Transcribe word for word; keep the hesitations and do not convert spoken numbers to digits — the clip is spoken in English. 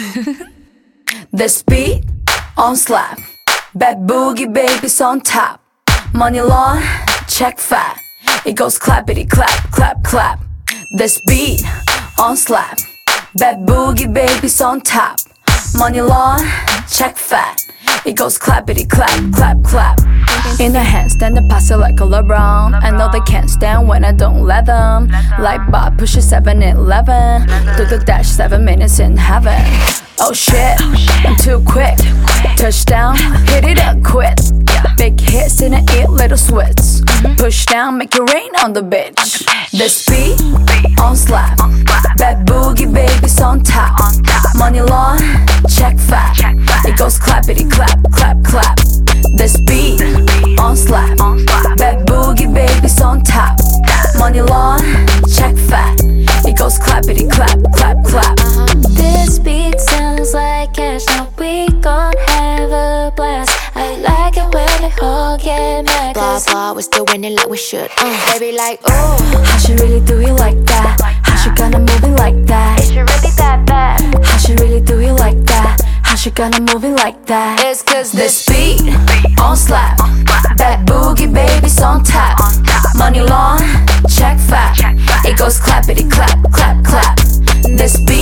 This beat on slap, bad boogie babies on top. Money long, check fat. It goes clappity clap, clap clap. This beat on slap, bad boogie babies on top. Money long, check fat. It goes clappity clap, clap clap. In the handstand and pass it like a LeBron. I know they can't stand when I don't let them. Like Bob pushes seven eleven. Do the dash seven minutes in heaven. Oh shit, I'm too quick. Touchdown, hit it up quick. Big hits in the ear, little swits. Push down, make it rain on the bitch. This beat on slap, bad boogie babies on top. Money long, check fat. It goes clappity clap, clap clap. This beat on slap, bad boogie babies on top. Money long, check fat. It goes clappity clap, clap clap. This beat sounds like cash, now we gon' have a blast. I like it when they all get mad. Blah blah, we're still winning like we should. uh, Baby like, ooh, how she really do you like that? How she gonna move it like that? Is she really that bad? How she really do you like that? How she gonna move it like that? it's cause This beat on slap, bad boogie babies on top. Money long, check fat. It goes clappity clap, clap clap. This beat